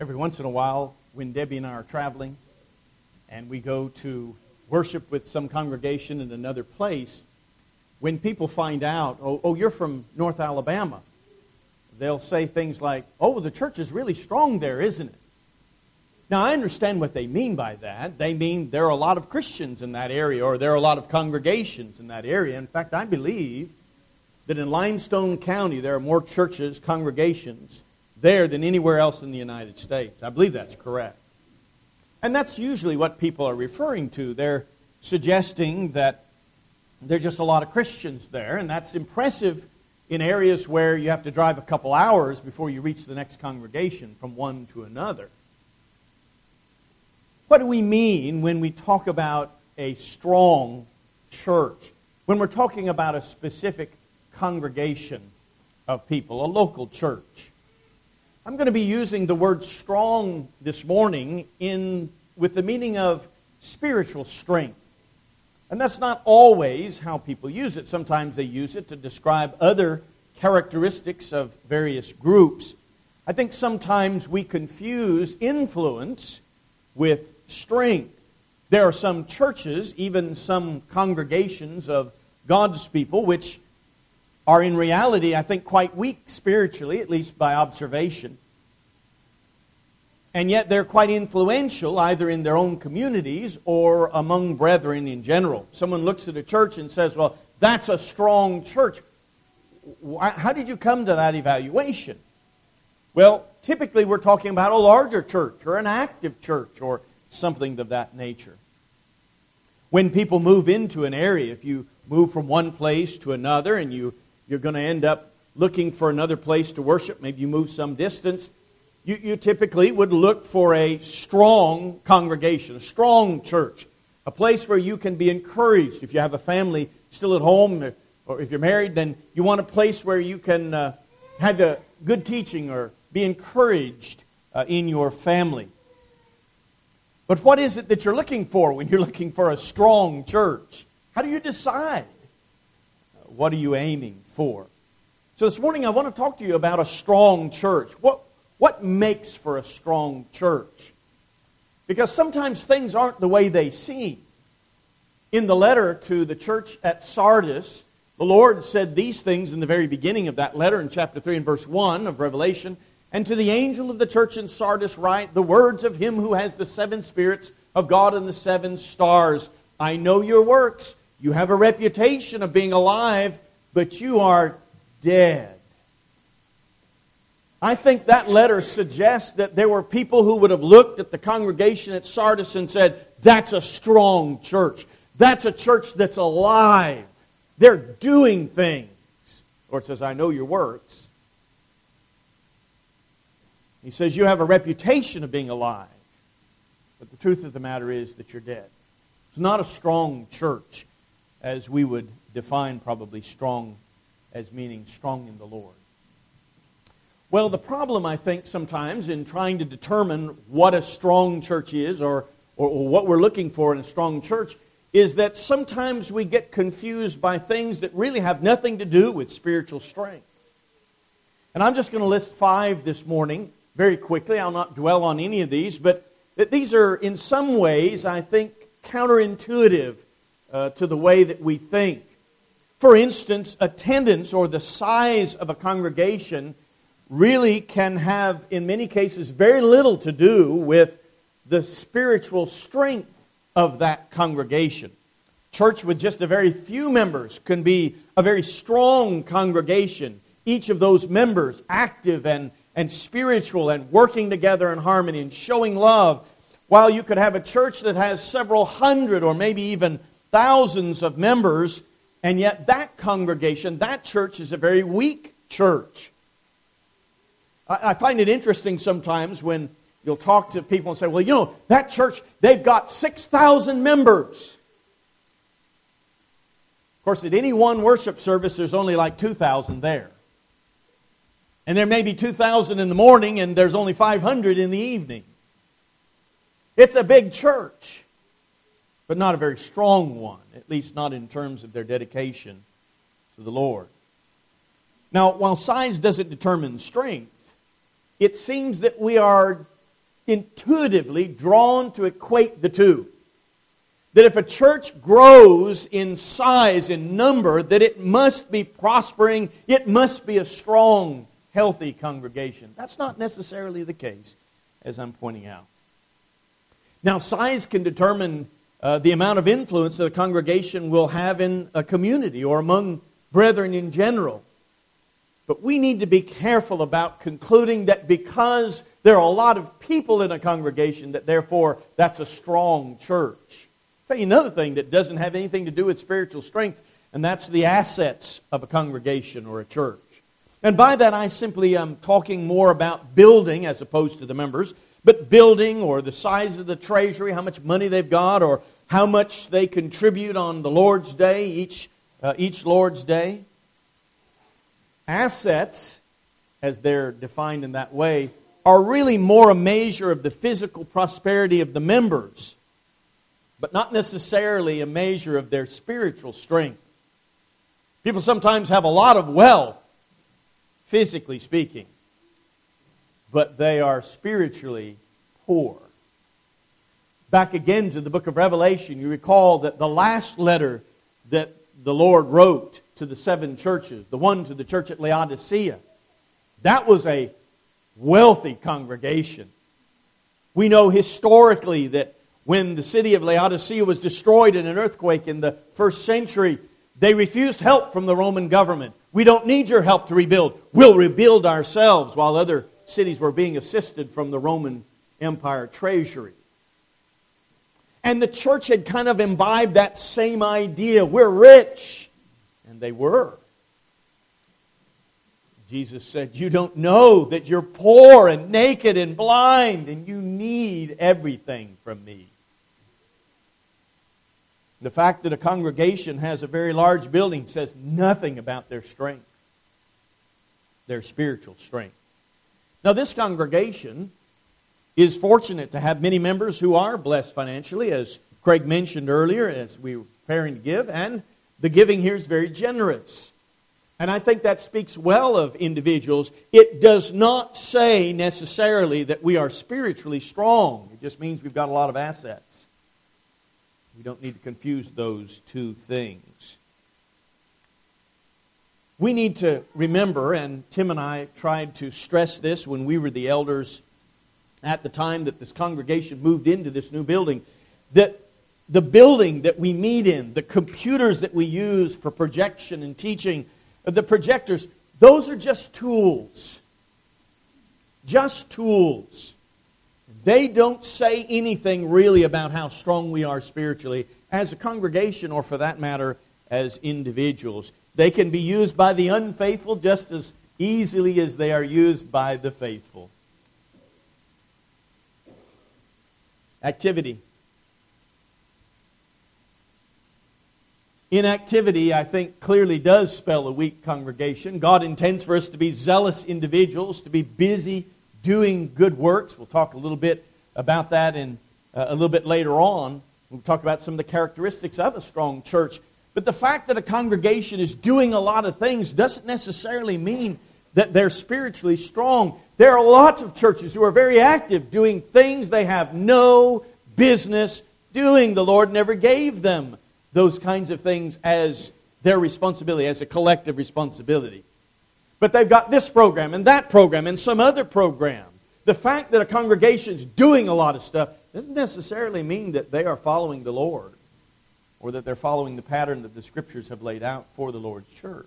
Every once in a while, when Debbie and I are traveling and we go to worship with some congregation in another place, when people find out, oh, you're from North Alabama, they'll say things like, oh, the church is really strong there, isn't it? Now, I understand what they mean by that. They mean there are a lot of Christians in that area, or there are a lot of congregations in that area. In fact, I believe that in Limestone County there are more churches, congregations there than anywhere else in the United States. I believe that's correct. And that's usually what people are referring to. They're suggesting that there are just a lot of Christians there, and that's impressive in areas where you have to drive a couple hours before you reach the next congregation from one to another. What do we mean when we talk about a strong church? When we're talking about a specific congregation of people, a local church? I'm going to be using the word strong this morning with the meaning of spiritual strength. And that's not always how people use it. Sometimes they use it to describe other characteristics of various groups. I think sometimes we confuse influence with strength. There are some churches, even some congregations of God's people, which are in reality, I think, quite weak spiritually, at least by observation. And yet they're quite influential either in their own communities or among brethren in general. Someone looks at a church and says, well, that's a strong church. How did you come to that evaluation? Well, typically we're talking about a larger church or an active church or something of that nature. When people move into an area, if you move from one place to another and you're going to end up looking for another place to worship, maybe you move some distance, you typically would look for a strong congregation, a strong church, a place where you can be encouraged. If you have a family still at home, or if you're married, then you want a place where you can have a good teaching or be encouraged in your family. But what is it that you're looking for when you're looking for a strong church? How do you decide? What are you aiming for? So this morning I want to talk to you about a strong church. What makes for a strong church? Because sometimes things aren't the way they seem. In the letter to the church at Sardis, the Lord said these things in the very beginning of that letter in chapter 3 and verse 1 of Revelation. And to the angel of the church in Sardis write the words of him who has the 7 spirits of God and the 7 stars. I know your works. You have a reputation of being alive, but you are dead. I think that letter suggests that there were people who would have looked at the congregation at Sardis and said, that's a strong church. That's a church that's alive. They're doing things. Or it says, I know your works. He says, you have a reputation of being alive. But the truth of the matter is that you're dead. It's not a strong church, as we would define probably strong as meaning strong in the Lord. Well, the problem, I think, sometimes in trying to determine what a strong church is or what we're looking for in a strong church is that sometimes we get confused by things that really have nothing to do with spiritual strength. And I'm just going to list 5 this morning very quickly. I'll not dwell on any of these, but these are in some ways, I think, counterintuitive to the way that we think. For instance, attendance or the size of a congregation really can have, in many cases, very little to do with the spiritual strength of that congregation. Church with just a very few members can be a very strong congregation. Each of those members active and spiritual and working together in harmony and showing love. While you could have a church that has several hundred or maybe even thousands of members, and yet that congregation, that church is a very weak church. I find it interesting sometimes when you'll talk to people and say, well, you know, that church, they've got 6,000 members. Of course, at any one worship service, there's only like 2,000 there. And there may be 2,000 in the morning and there's only 500 in the evening. It's a big church, but not a very strong one, at least not in terms of their dedication to the Lord. Now, while size doesn't determine strength, it seems that we are intuitively drawn to equate the two. That if a church grows in size, in number, that it must be prospering, it must be a strong, healthy congregation. That's not necessarily the case, as I'm pointing out. Now, size can determine the amount of influence that a congregation will have in a community or among brethren in general. But we need to be careful about concluding that because there are a lot of people in a congregation, that therefore that's a strong church. I'll tell you another thing that doesn't have anything to do with spiritual strength, and that's the assets of a congregation or a church. And by that I simply am talking more about building as opposed to the members, but building or the size of the treasury, how much money they've got, or how much they contribute on the Lord's Day, each Lord's Day. Assets, as they're defined in that way, are really more a measure of the physical prosperity of the members, but not necessarily a measure of their spiritual strength. People sometimes have a lot of wealth, physically speaking, but they are spiritually poor. Back again to the book of Revelation, you recall that the last letter that the Lord wrote to the 7 churches, the one to the church at Laodicea, that was a wealthy congregation. We know historically that when the city of Laodicea was destroyed in an earthquake in the 1st century, they refused help from the Roman government. We don't need your help to rebuild. We'll rebuild ourselves, while other cities were being assisted from the Roman Empire treasury. And the church had kind of imbibed that same idea. We're rich. And they were. Jesus said, you don't know that you're poor and naked and blind, and you need everything from me. The fact that a congregation has a very large building says nothing about their strength, their spiritual strength. Now, this congregation is fortunate to have many members who are blessed financially, as Craig mentioned earlier, as we were preparing to give, and the giving here is very generous. And I think that speaks well of individuals. It does not say necessarily that we are spiritually strong. It just means we've got a lot of assets. We don't need to confuse those two things. We need to remember, and Tim and I tried to stress this when we were the elders at the time that this congregation moved into this new building, that the building that we meet in, the computers that we use for projection and teaching, the projectors, those are just tools. Just tools. They don't say anything really about how strong we are spiritually as a congregation, or for that matter, as individuals. They can be used by the unfaithful just as easily as they are used by the faithful. Activity. Inactivity, I think, clearly does spell a weak congregation. God intends for us to be zealous individuals, to be busy doing good works. We'll talk a little bit about that in a little bit later on. We'll talk about some of the characteristics of a strong church. But the fact that a congregation is doing a lot of things doesn't necessarily mean that they're spiritually strong. There are lots of churches who are very active doing things they have no business doing. The Lord never gave them those kinds of things as their responsibility, as a collective responsibility. But they've got this program and that program and some other program. The fact that a congregation is doing a lot of stuff doesn't necessarily mean that they are following the Lord, or that they're following the pattern that the Scriptures have laid out for the Lord's church.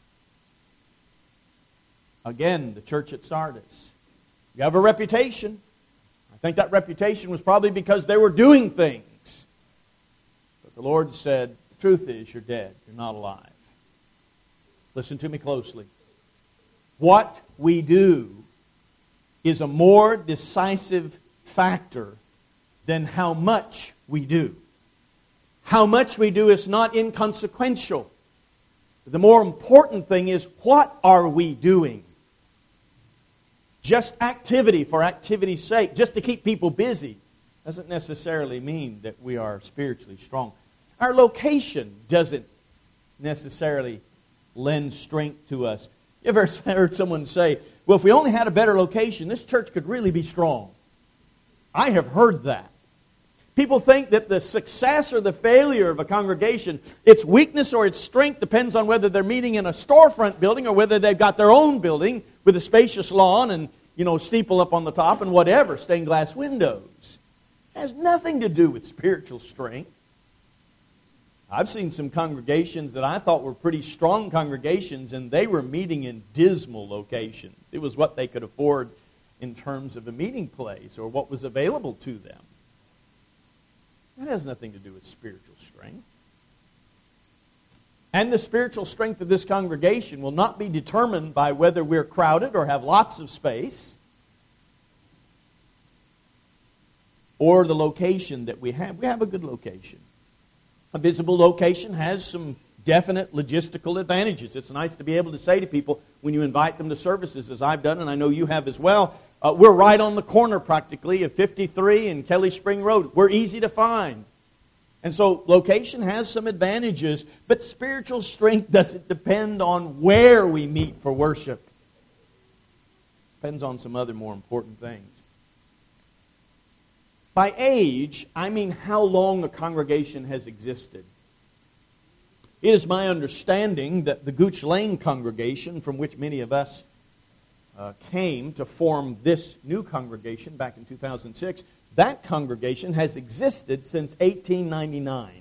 Again, the church at Sardis. You have a reputation. I think that reputation was probably because they were doing things. But the Lord said, the truth is, you're dead. You're not alive. Listen to me closely. What we do is a more decisive factor than how much we do. How much we do is not inconsequential. The more important thing is, what are we doing? Just activity for activity's sake, just to keep people busy, doesn't necessarily mean that we are spiritually strong. Our location doesn't necessarily lend strength to us. You ever heard someone say, well, if we only had a better location, this church could really be strong? I have heard that. People think that the success or the failure of a congregation, its weakness or its strength depends on whether they're meeting in a storefront building or whether they've got their own building with a spacious lawn and, steeple up on the top and whatever, stained glass windows. It has nothing to do with spiritual strength. I've seen some congregations that I thought were pretty strong congregations, and they were meeting in dismal locations. It was what they could afford in terms of a meeting place or what was available to them. That has nothing to do with spiritual strength. And the spiritual strength of this congregation will not be determined by whether we're crowded or have lots of space or the location that we have. We have a good location. A visible location has some definite logistical advantages. It's nice to be able to say to people when you invite them to services, as I've done, and I know you have as well, we're right on the corner practically of 53 and Kelly Spring Road. We're easy to find. And so location has some advantages, but spiritual strength doesn't depend on where we meet for worship. It depends on some other more important things. By age, I mean how long a congregation has existed. It is my understanding that the Gooch Lane congregation, from which many of us came to form this new congregation back in 2006, that congregation has existed since 1899.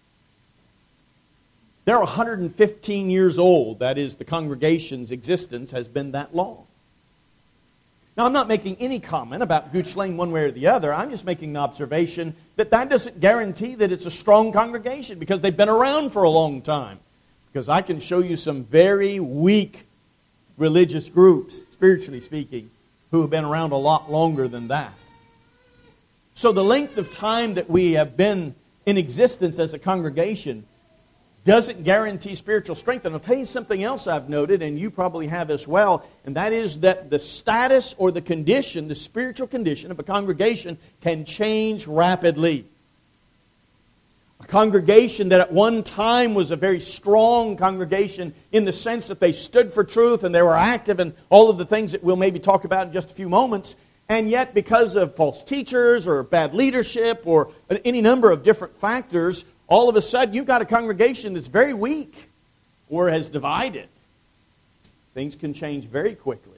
They're 115 years old. That is, the congregation's existence has been that long. Now, I'm not making any comment about Gooch Lane one way or the other. I'm just making the observation that doesn't guarantee that it's a strong congregation because they've been around for a long time. Because I can show you some very weak religious groups, spiritually speaking, who have been around a lot longer than that. So the length of time that we have been in existence as a congregation doesn't guarantee spiritual strength. And I'll tell you something else I've noted, and you probably have as well, and that is that the status or the condition, the spiritual condition of a congregation can change rapidly. A congregation that at one time was a very strong congregation in the sense that they stood for truth and they were active in all of the things that we'll maybe talk about in just a few moments, and yet because of false teachers or bad leadership or any number of different factors, all of a sudden, you've got a congregation that's very weak or has divided. Things can change very quickly.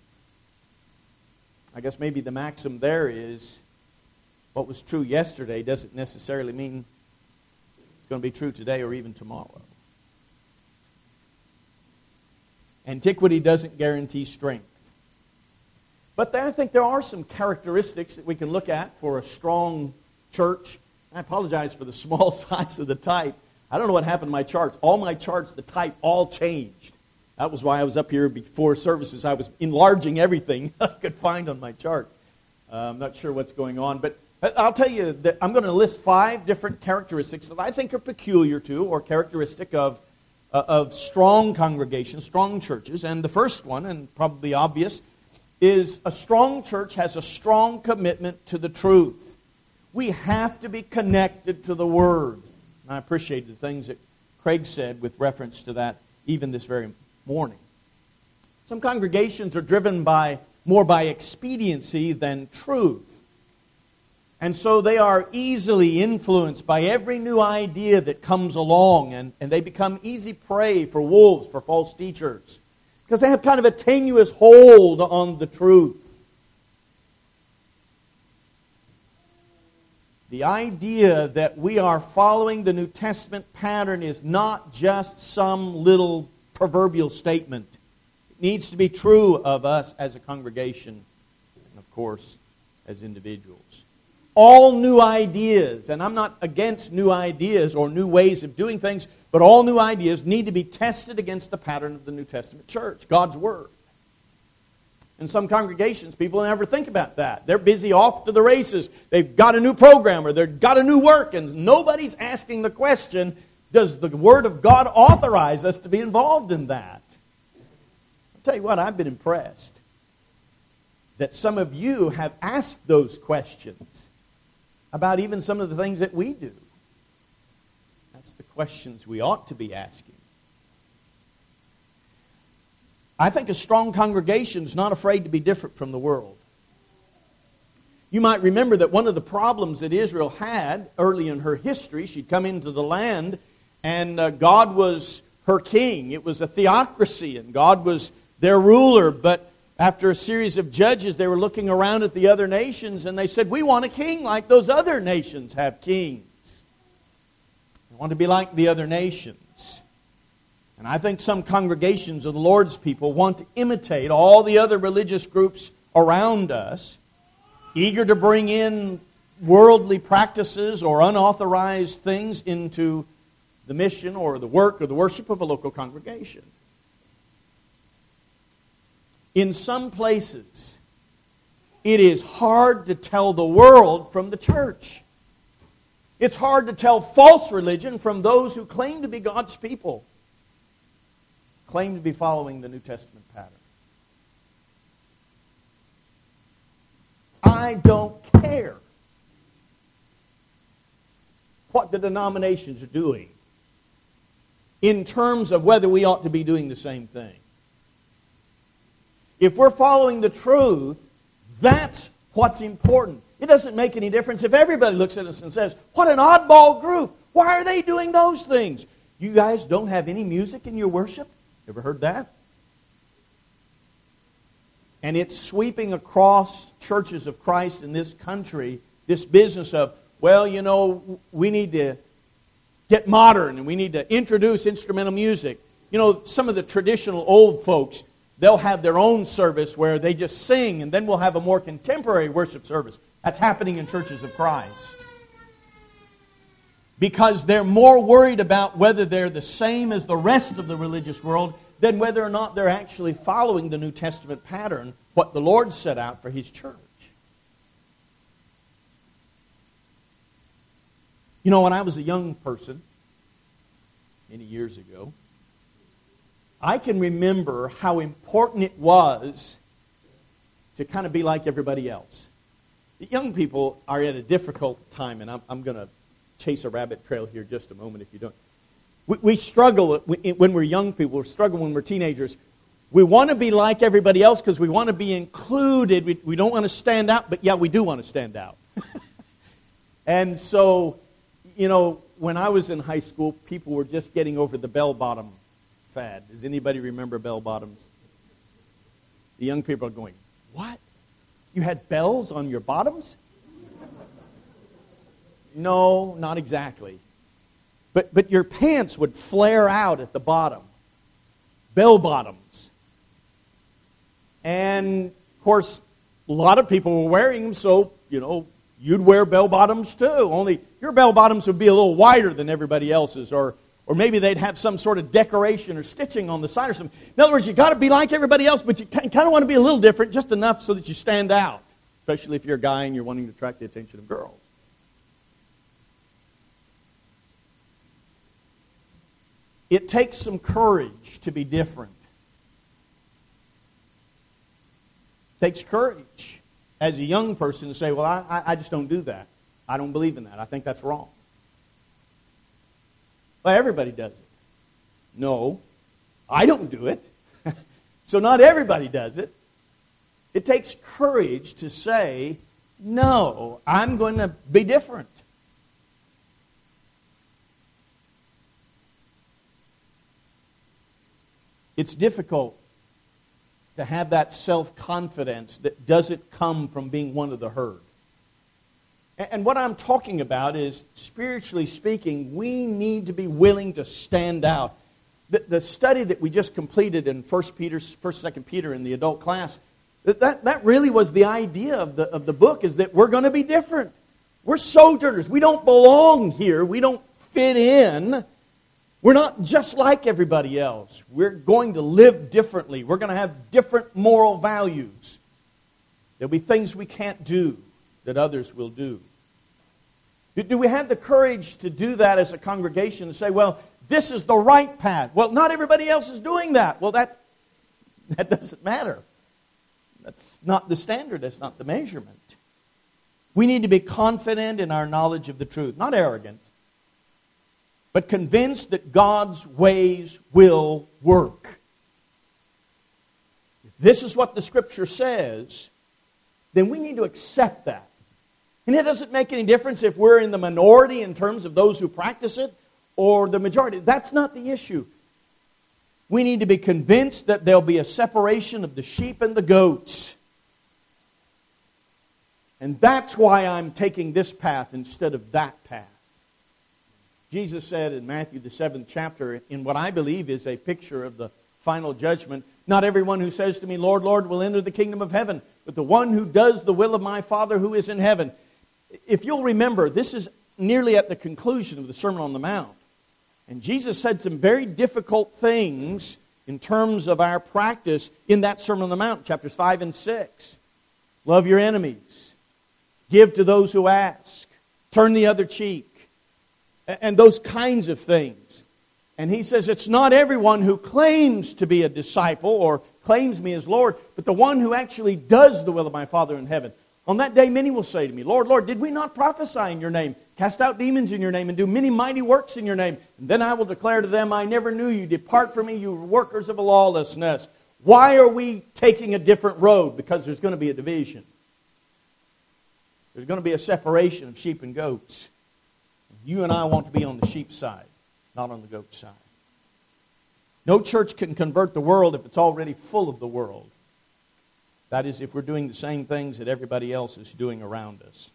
I guess maybe the maxim there is what was true yesterday doesn't necessarily mean it's going to be true today or even tomorrow. Antiquity doesn't guarantee strength. But I think there are some characteristics that we can look at for a strong church. I apologize for the small size of the type. I don't know what happened to my charts. All my charts, the type, all changed. That was why I was up here before services. I was enlarging everything I could find on my chart. I'm not sure what's going on. But I'll tell you that I'm going to list 5 different characteristics that I think are peculiar to or characteristic of strong congregations, strong churches. And the first one, and probably obvious, is a strong church has a strong commitment to the truth. We have to be connected to the Word. And I appreciate the things that Craig said with reference to that even this very morning. Some congregations are driven more by expediency than truth. And so they are easily influenced by every new idea that comes along, and they become easy prey for wolves, for false teachers, because they have kind of a tenuous hold on the truth. The idea that we are following the New Testament pattern is not just some little proverbial statement. It needs to be true of us as a congregation and, of course, as individuals. All new ideas, and I'm not against new ideas or new ways of doing things, but all new ideas need to be tested against the pattern of the New Testament church, God's Word. In some congregations, people never think about that. They're busy off to the races. They've got a new program or they've got a new work, and nobody's asking the question, does the Word of God authorize us to be involved in that? I'll tell you what, I've been impressed that some of you have asked those questions about even some of the things that we do. That's the questions we ought to be asking. I think a strong congregation is not afraid to be different from the world. You might remember that one of the problems that Israel had early in her history, she'd come into the land, and God was her king. It was a theocracy, and God was their ruler. But after a series of judges, they were looking around at the other nations, and they said, we want a king like those other nations have kings. We want to be like the other nations. And I think some congregations of the Lord's people want to imitate all the other religious groups around us, eager to bring in worldly practices or unauthorized things into the mission or the work or the worship of a local congregation. In some places, it is hard to tell the world from the church. It's hard to tell false religion from those who claim to be God's people, claim to be following the New Testament pattern. I don't care what the denominations are doing in terms of whether we ought to be doing the same thing. If we're following the truth, that's what's important. It doesn't make any difference if everybody looks at us and says, what an oddball group. Why are they doing those things? You guys don't have any music in your worship? Ever heard that? And it's sweeping across churches of Christ in this country, this business of, well, you know, we need to get modern and we need to introduce instrumental music. You know, some of the traditional old folks, they'll have their own service where they just sing, and then we'll have a more contemporary worship service. That's happening in churches of Christ. Because they're more worried about whether they're the same as the rest of the religious world than whether or not they're actually following the New Testament pattern, what the Lord set out for His church. You know, when I was a young person, many years ago, I can remember how important it was to kind of be like everybody else. The young people are at a difficult time, and I'm going to chase a rabbit trail here just a moment if you don't. We struggle when we're young people. We struggle when we're teenagers. We want to be like everybody else because we want to be included. We don't want to stand out, but yeah, we do want to stand out. And so, you know, when I was in high school, people were just getting over the bell-bottom fad. Does anybody remember bell-bottoms? The young people are going, what? You had bells on your bottoms? No, not exactly. But your pants would flare out at the bottom. Bell-bottoms. And, of course, a lot of people were wearing them, so, you know, you'd wear bell-bottoms too. Only your bell-bottoms would be a little wider than everybody else's, or maybe they'd have some sort of decoration or stitching on the side or something. In other words, you've got to be like everybody else, but you kind of want to be a little different, just enough so that you stand out, especially if you're a guy and you're wanting to attract the attention of girls. It takes some courage to be different. It takes courage as a young person to say, well, I just don't do that. I don't believe in that. I think that's wrong. Well, everybody does it. No, I don't do it. So not everybody does it. It takes courage to say, no, I'm going to be different. It's difficult to have that self-confidence that doesn't come from being one of the herd. And what I'm talking about is, spiritually speaking, we need to be willing to stand out. The study that we just completed in 1st, 2nd Peter in the adult class, that really was the idea of the book, is that we're going to be different. We're sojourners. We don't belong here. We don't fit in. We're not just like everybody else. We're going to live differently. We're going to have different moral values. There'll be things we can't do that others will do. Do we have the courage to do that as a congregation and say, well, this is the right path? Well, not everybody else is doing that. Well, that doesn't matter. That's not the standard. That's not the measurement. We need to be confident in our knowledge of the truth, not arrogant, but convinced that God's ways will work. If this is what the Scripture says, then we need to accept that. And it doesn't make any difference if we're in the minority in terms of those who practice it or the majority. That's not the issue. We need to be convinced that there'll be a separation of the sheep and the goats. And that's why I'm taking this path instead of that path. Jesus said in Matthew the 7th chapter, in what I believe is a picture of the final judgment, "Not everyone who says to me, 'Lord, Lord,' will enter the kingdom of heaven, but the one who does the will of my Father who is in heaven." If you'll remember, this is nearly at the conclusion of the Sermon on the Mount. And Jesus said some very difficult things in terms of our practice in that Sermon on the Mount, chapters 5 and 6. Love your enemies. Give to those who ask. Turn the other cheek. And those kinds of things. And he says it's not everyone who claims to be a disciple or claims me as Lord, but the one who actually does the will of my Father in heaven. On that day, many will say to me, "Lord, Lord, did we not prophesy in your name, cast out demons in your name, and do many mighty works in your name? And then I will declare to them, I never knew you. Depart from me, you workers of lawlessness." Why are we taking a different road? Because there's going to be a division. There's going to be a separation of sheep and goats. You and I want to be on the sheep side, not on the goat side. No church can convert the world if it's already full of the world. That is, if we're doing the same things that everybody else is doing around us.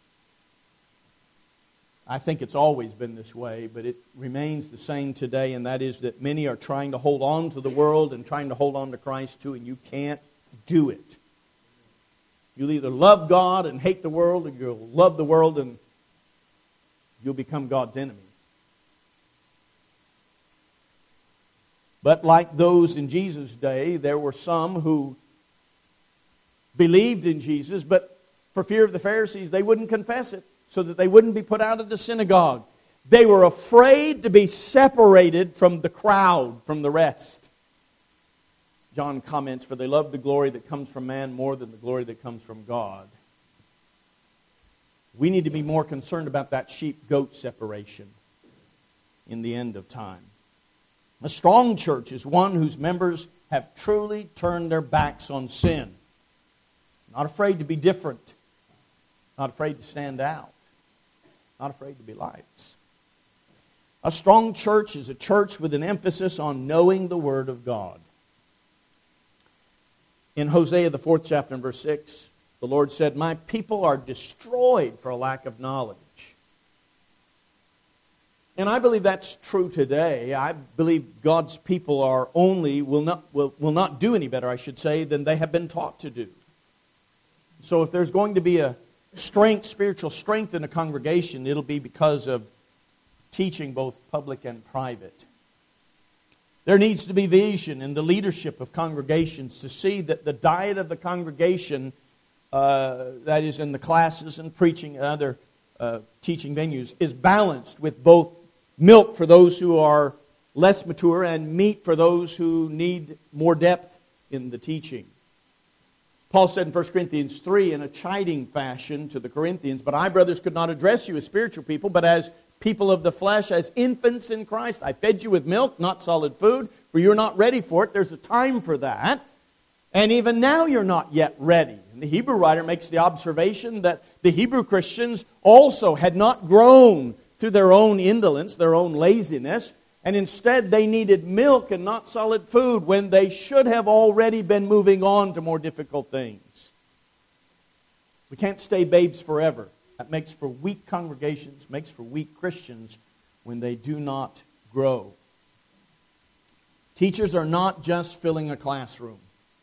I think it's always been this way, but it remains the same today, and that is that many are trying to hold on to the world and trying to hold on to Christ too, and you can't do it. You'll either love God and hate the world, or you'll love the world and you'll become God's enemy. But like those in Jesus' day, there were some who believed in Jesus, but for fear of the Pharisees, they wouldn't confess it so that they wouldn't be put out of the synagogue. They were afraid to be separated from the crowd, from the rest. John comments, "For they love the glory that comes from man more than the glory that comes from God." We need to be more concerned about that sheep-goat separation in the end of time. A strong church is one whose members have truly turned their backs on sin. Not afraid to be different. Not afraid to stand out. Not afraid to be lights. A strong church is a church with an emphasis on knowing the Word of God. In Hosea, the 4th chapter and verse 6, the Lord said, "My people are destroyed for a lack of knowledge." And I believe that's true today. I believe God's people will not do any better, I should say, than they have been taught to do. So if there's going to be a spiritual strength in a congregation, it'll be because of teaching both public and private. There needs to be vision in the leadership of congregations to see that the diet of the congregation, that is in the classes and preaching and other teaching venues, is balanced with both milk for those who are less mature and meat for those who need more depth in the teaching. Paul said in 1 Corinthians 3 in a chiding fashion to the Corinthians, "But I, brothers, could not address you as spiritual people, but as people of the flesh, as infants in Christ. I fed you with milk, not solid food, for you're not ready for it." There's a time for that. And even now you're not yet ready. And the Hebrew writer makes the observation that the Hebrew Christians also had not grown through their own indolence, their own laziness, and instead they needed milk and not solid food when they should have already been moving on to more difficult things. We can't stay babes forever. That makes for weak congregations, makes for weak Christians when they do not grow. Teachers are not just filling a classroom.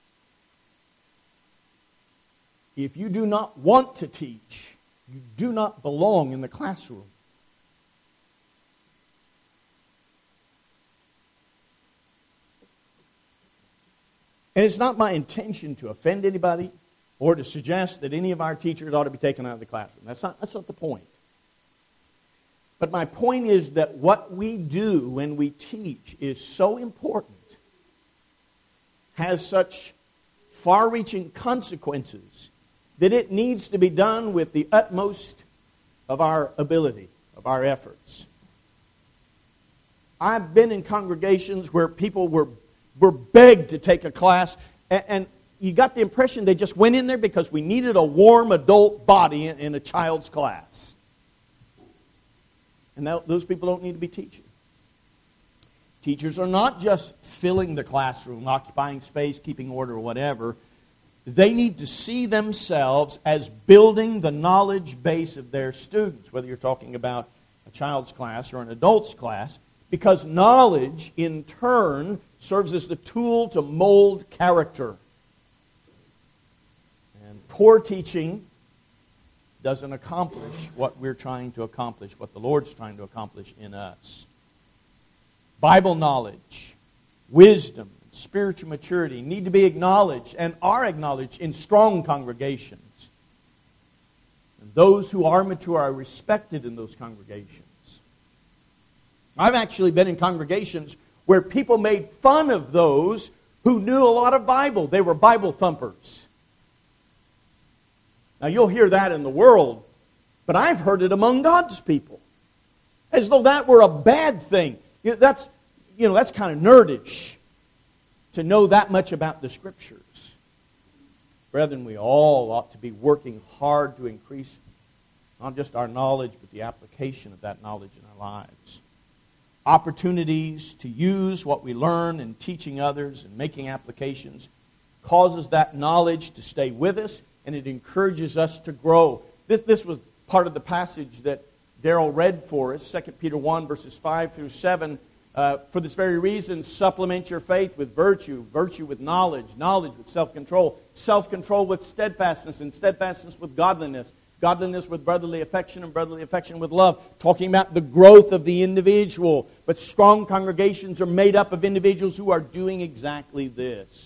If you do not want to teach, you do not belong in the classroom. And it's not my intention to offend anybody or to suggest that any of our teachers ought to be taken out of the classroom. That's not the point. But my point is that what we do when we teach is so important, has such far-reaching consequences, that it needs to be done with the utmost of our ability, of our efforts. I've been in congregations where people were begged to take a class, and you got the impression they just went in there because we needed a warm adult body in a child's class. And those people don't need to be teaching. Teachers are not just filling the classroom, occupying space, keeping order, or whatever. They need to see themselves as building the knowledge base of their students, whether you're talking about a child's class or an adult's class, because knowledge, in turn, serves as the tool to mold character. And poor teaching doesn't accomplish what we're trying to accomplish, what the Lord's trying to accomplish in us. Bible knowledge, wisdom, spiritual maturity need to be acknowledged and are acknowledged in strong congregations. And those who are mature are respected in those congregations. I've actually been in congregations where people made fun of those who knew a lot of Bible. They were Bible thumpers. Now, you'll hear that in the world, but I've heard it among God's people, as though that were a bad thing. That's kind of nerdish to know that much about the Scriptures. Brethren, we all ought to be working hard to increase not just our knowledge, but the application of that knowledge in our lives. Opportunities to use what we learn in teaching others and making applications causes that knowledge to stay with us, and it encourages us to grow. This was part of the passage that Darrell read for us, 2 Peter 1, verses 5 through 7. For this very reason, supplement your faith with virtue, virtue with knowledge, knowledge with self-control, self-control with steadfastness, and steadfastness with godliness, godliness with brotherly affection, and brotherly affection with love. Talking about the growth of the individual. But strong congregations are made up of individuals who are doing exactly this.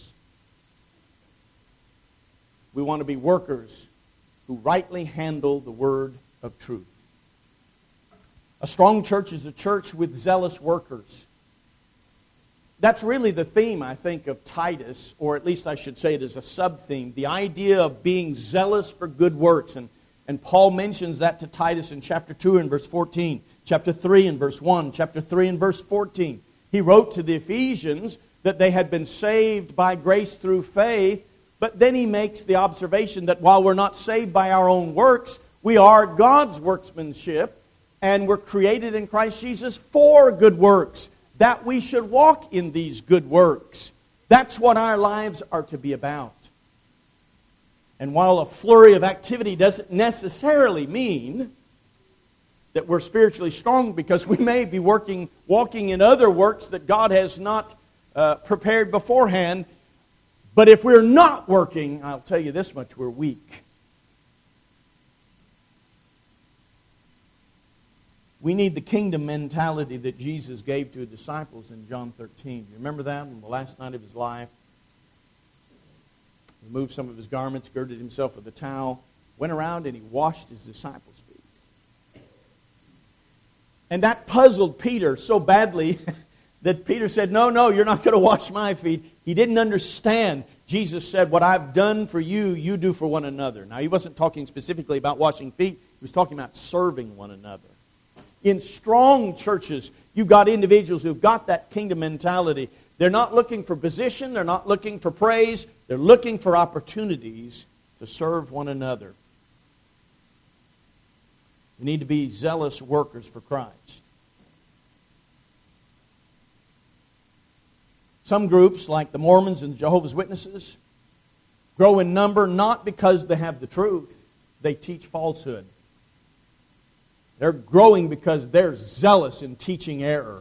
We want to be workers who rightly handle the word of truth. A strong church is a church with zealous workers. That's really the theme, I think, of Titus, or at least I should say it is a sub-theme, the idea of being zealous for good works. And Paul mentions that to Titus in chapter 2 and verse 14, chapter 3 and verse 1, chapter 3 and verse 14. He wrote to the Ephesians that they had been saved by grace through faith, but then he makes the observation that while we're not saved by our own works, we are God's workmanship, and we're created in Christ Jesus for good works, that we should walk in these good works. That's what our lives are to be about. And while a flurry of activity doesn't necessarily mean that we're spiritually strong, because we may be walking in other works that God has not prepared beforehand, but if we're not working, I'll tell you this much, we're weak. We need the kingdom mentality that Jesus gave to his disciples in John 13. You remember that on the last night of his life? He removed some of his garments, girded himself with a towel, went around and he washed his disciples' feet. And that puzzled Peter so badly that Peter said, no, you're not going to wash my feet. He didn't understand. Jesus said, what I've done for you, you do for one another. Now, he wasn't talking specifically about washing feet. He was talking about serving one another. In strong churches, you've got individuals who've got that kingdom mentality. They're not looking for position. They're not looking for praise. They're looking for opportunities to serve one another. We need to be zealous workers for Christ. Some groups, like the Mormons and Jehovah's Witnesses, grow in number not because they have the truth. They teach falsehood. They're growing because they're zealous in teaching error.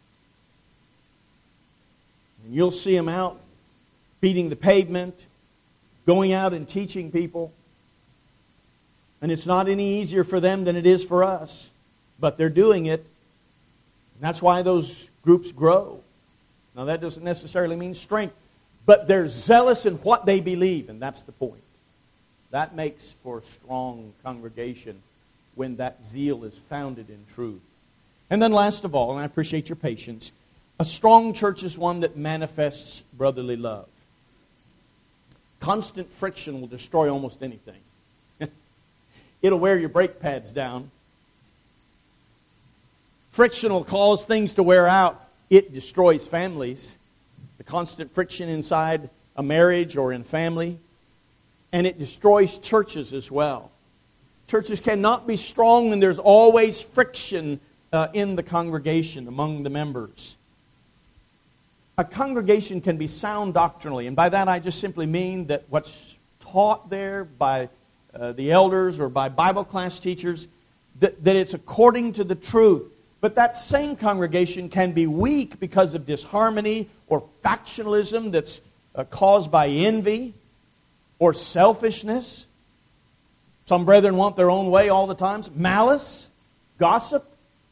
And you'll see them out beating the pavement, going out and teaching people. And it's not any easier for them than it is for us. But they're doing it. And that's why those groups grow. Now, that doesn't necessarily mean strength, but they're zealous in what they believe, and that's the point. That makes for a strong congregation when that zeal is founded in truth. And then last of all, and I appreciate your patience, a strong church is one that manifests brotherly love. Constant friction will destroy almost anything. It'll wear your brake pads down. Friction will cause things to wear out. It destroys families. The constant friction inside a marriage or in family, and it destroys churches as well. Churches cannot be strong when there's always friction in the congregation among the members. A congregation can be sound doctrinally, and by that I just simply mean that what's taught there by the elders or by Bible class teachers, that it's according to the truth. But that same congregation can be weak because of disharmony or factionalism that's caused by envy or selfishness. Some brethren want their own way all the time. Malice, gossip.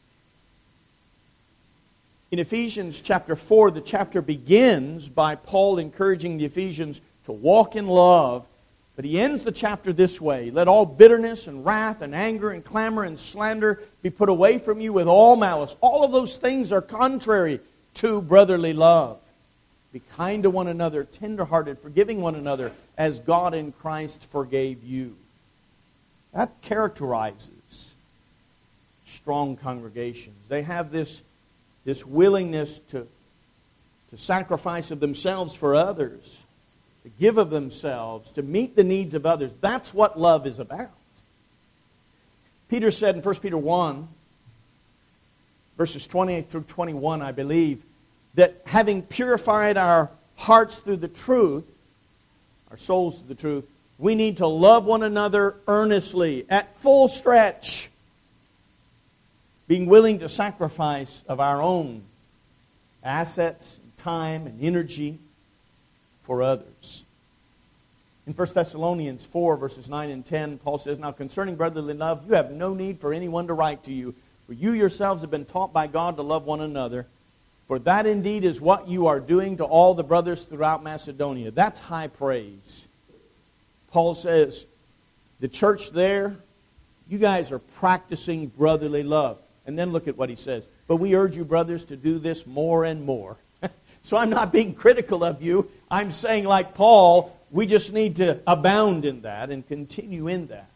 In Ephesians chapter 4, the chapter begins by Paul encouraging the Ephesians to walk in love. But he ends the chapter this way: let all bitterness and wrath and anger and clamor and slander be put away from you with all malice. All of those things are contrary to brotherly love. Be kind to one another, tenderhearted, forgiving one another, as God in Christ forgave you. That characterizes strong congregations. They have this willingness to sacrifice of themselves for others, to give of themselves, to meet the needs of others. That's what love is about. Peter said in 1 Peter 1, verses 28 through 21, I believe, that having purified our hearts through the truth, our souls through the truth, we need to love one another earnestly, at full stretch, being willing to sacrifice of our own assets, time, and energy for others. In 1 Thessalonians 4, verses 9 and 10, Paul says, now concerning brotherly love, you have no need for anyone to write to you, for you yourselves have been taught by God to love one another. For that indeed is what you are doing to all the brothers throughout Macedonia. That's high praise. Paul says, the church there, you guys are practicing brotherly love. And then look at what he says. But we urge you, brothers, to do this more and more. So I'm not being critical of you. I'm saying, like Paul, we just need to abound in that and continue in that.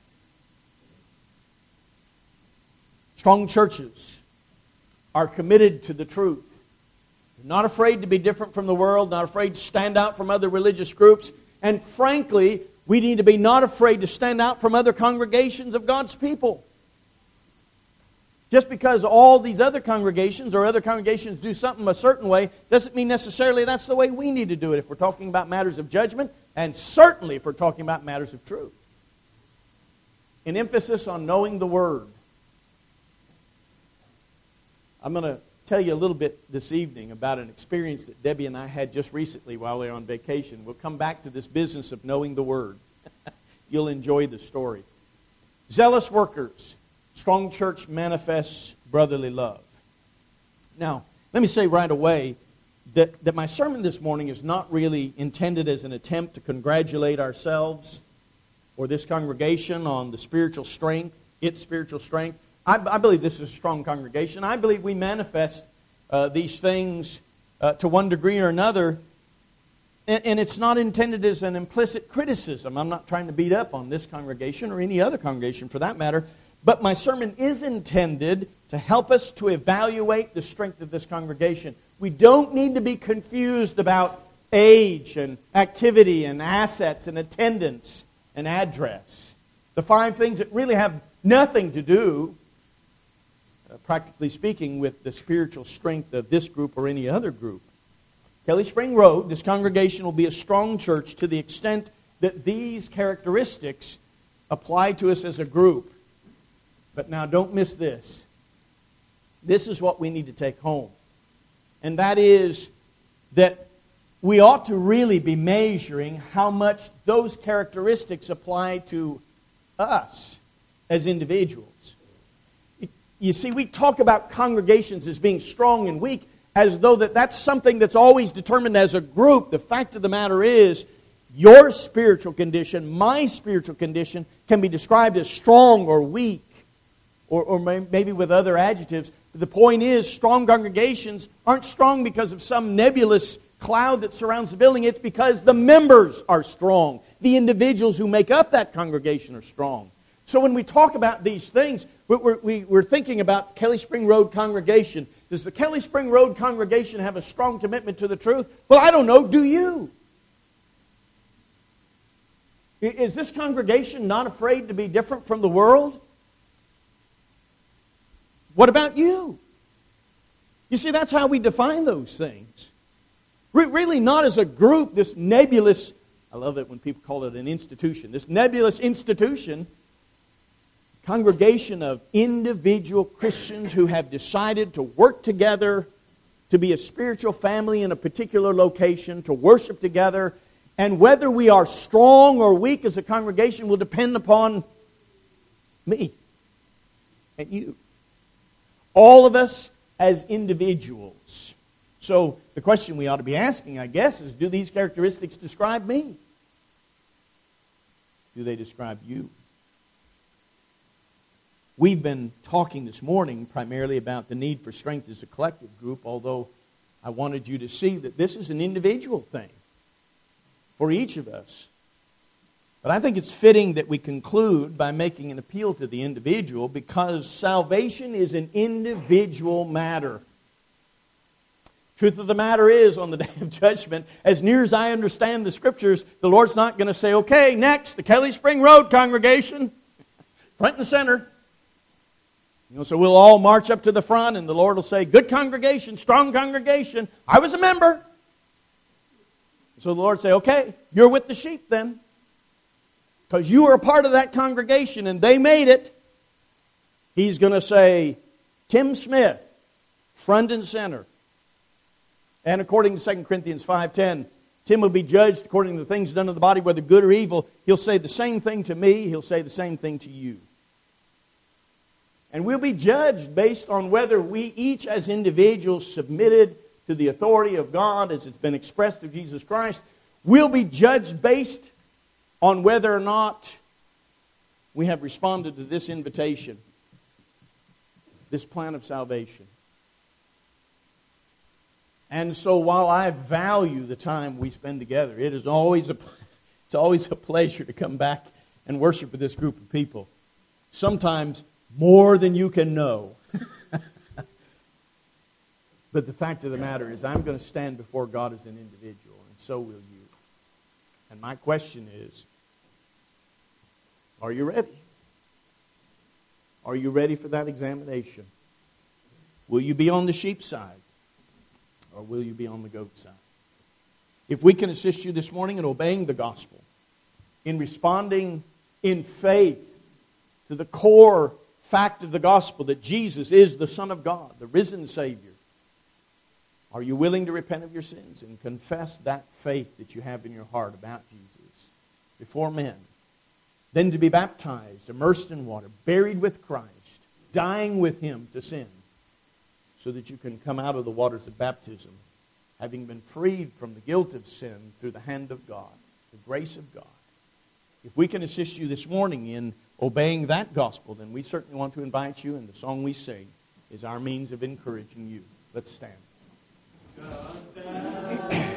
Strong churches are committed to the truth. They're not afraid to be different from the world, not afraid to stand out from other religious groups. And frankly, we need to be not afraid to stand out from other congregations of God's people. Just because all these other congregations or other congregations do something a certain way doesn't mean necessarily that's the way we need to do it if we're talking about matters of judgment, and certainly if we're talking about matters of truth. An emphasis on knowing the Word. I'm going to tell you a little bit this evening about an experience that Debbie and I had just recently while we were on vacation. We'll come back to this business of knowing the Word. You'll enjoy the story. Zealous workers. Strong church manifests brotherly love. Now, let me say right away that my sermon this morning is not really intended as an attempt to congratulate ourselves or this congregation on the spiritual strength, its spiritual strength. I believe this is a strong congregation. I believe we manifest these things to one degree or another, and it's not intended as an implicit criticism. I'm not trying to beat up on this congregation or any other congregation for that matter. But my sermon is intended to help us to evaluate the strength of this congregation. We don't need to be confused about age and activity and assets and attendance and address. The 5 things that really have nothing to do, practically speaking, with the spiritual strength of this group or any other group. Kelly Spring Road, this congregation will be a strong church to the extent that these characteristics apply to us as a group. But now don't miss this. This is what we need to take home. And that is that we ought to really be measuring how much those characteristics apply to us as individuals. You see, we talk about congregations as being strong and weak as though that's something that's always determined as a group. The fact of the matter is, your spiritual condition, my spiritual condition, can be described as strong or weak. Or maybe with other adjectives. The point is, strong congregations aren't strong because of some nebulous cloud that surrounds the building. It's because the members are strong. The individuals who make up that congregation are strong. So when we talk about these things, we're thinking about Kelly Spring Road congregation. Does the Kelly Spring Road congregation have a strong commitment to the truth? Well, I don't know. Do you? Is this congregation not afraid to be different from the world? What about you? You see, that's how we define those things. Really not as a group, this nebulous, I love it when people call it an institution, this nebulous institution, congregation of individual Christians who have decided to work together, to be a spiritual family in a particular location, to worship together. And whether we are strong or weak as a congregation will depend upon me and you. All of us as individuals. So the question we ought to be asking, I guess, is do these characteristics describe me? Do they describe you? We've been talking this morning primarily about the need for strength as a collective group, although I wanted you to see that this is an individual thing for each of us. But I think it's fitting that we conclude by making an appeal to the individual, because salvation is an individual matter. Truth of the matter is, on the day of judgment, as near as I understand the Scriptures, the Lord's not going to say, okay, next, the Kelly Spring Road congregation, front and center. So we'll all march up to the front, and the Lord will say, good congregation, strong congregation, I was a member. So the Lord will say, okay, you're with the sheep then, because you were a part of that congregation and they made it. He's going to say, Tim Smith, front and center. And according to 2 Corinthians 5:10, Tim will be judged according to the things done in the body, whether good or evil. He'll say the same thing to me. He'll say the same thing to you. And we'll be judged based on whether we each as individuals submitted to the authority of God as it's been expressed through Jesus Christ. We'll be judged based on whether or not we have responded to this invitation, this plan of salvation. And so while I value the time we spend together, it's always a pleasure to come back and worship with this group of people. Sometimes more than you can know. But the fact of the matter is, I'm going to stand before God as an individual, and so will you. And my question is, are you ready? Are you ready for that examination? Will you be on the sheep side, or will you be on the goat side? If we can assist you this morning in obeying the gospel, in responding in faith to the core fact of the gospel that Jesus is the Son of God, the risen Savior, are you willing to repent of your sins and confess that faith that you have in your heart about Jesus before men? Then to be baptized, immersed in water, buried with Christ, dying with Him to sin, so that you can come out of the waters of baptism, having been freed from the guilt of sin through the hand of God, the grace of God. If we can assist you this morning in obeying that gospel, then we certainly want to invite you, and the song we sing is our means of encouraging you. Let's stand.